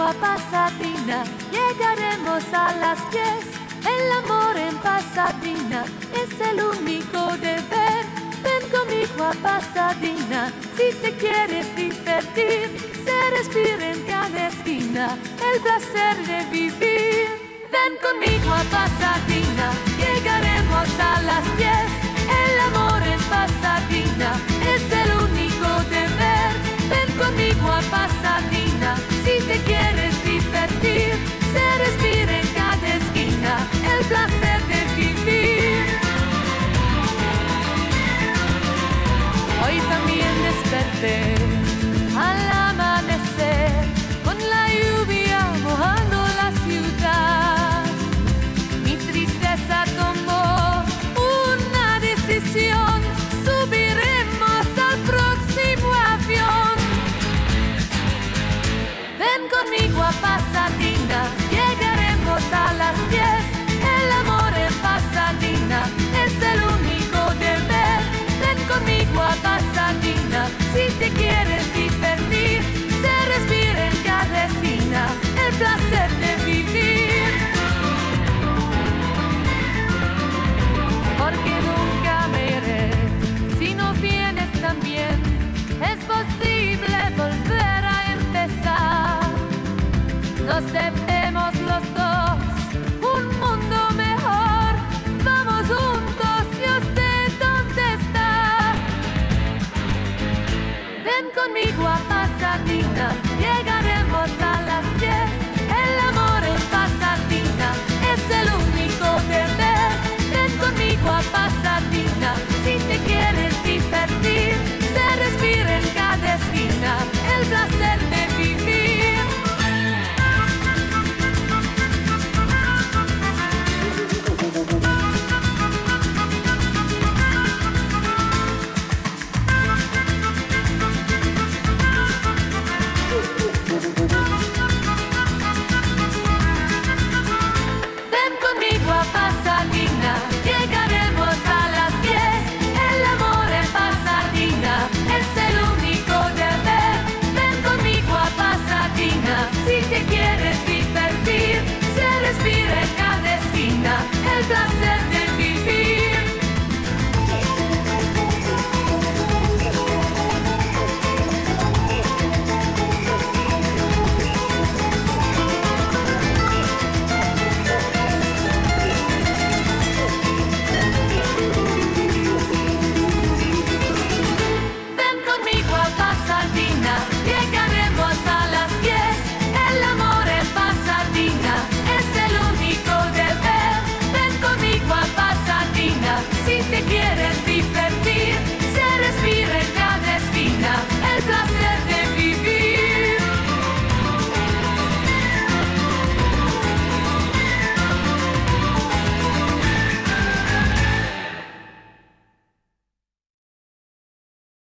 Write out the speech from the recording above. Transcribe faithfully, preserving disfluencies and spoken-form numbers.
a Pasadena, llegaremos a las diez. El amor en Pasadena es el único deber. Ven conmigo a Pasadena, si te quieres divertir. Se respira en cada esquina el placer de vivir. Ven conmigo a Pasadena, llegaremos a las diez. El amor en Pasadena es el único deber. Ven conmigo a Pasadena, si te quieres divertir. Se respira en cada esquina el placer de vivir. Hoy también desperté al amanecer, con la lluvia mojando la ciudad. Mi tristeza tomó una decisión: subiremos al próximo avión. Ven conmigo a Pasadena, llegaremos a las diez. El amor en Pasadena es el único deber. Ven conmigo a Pasadena, si te quieres divertir. Se respira en cada esquina el placer de vivir. Porque nunca me iré si no vienes también. Es posible volver a empezar. Nos debemos los dos un mundo mejor. Vamos juntos, yo sé dónde está. Ven conmigo a Pasadena, llegaremos a las diez. El amor en Pasadena es el único deber. Ven conmigo a Pasadena, si te quieres divertir. Se respira en cada esquina el placer de vivir. Ven conmigo a Pasadena, llegaremos a las diez. El amor en Pasadena es el único deber. Ven conmigo a Pasadena, si te quieres divertir. Se respira en cada esquina el placer de vivir. Ven conmigo a Pasadena, llegaremos a las diez. El amor en Pasadena es el único deber. Ven conmigo a Pasadena, si te quieres divertir.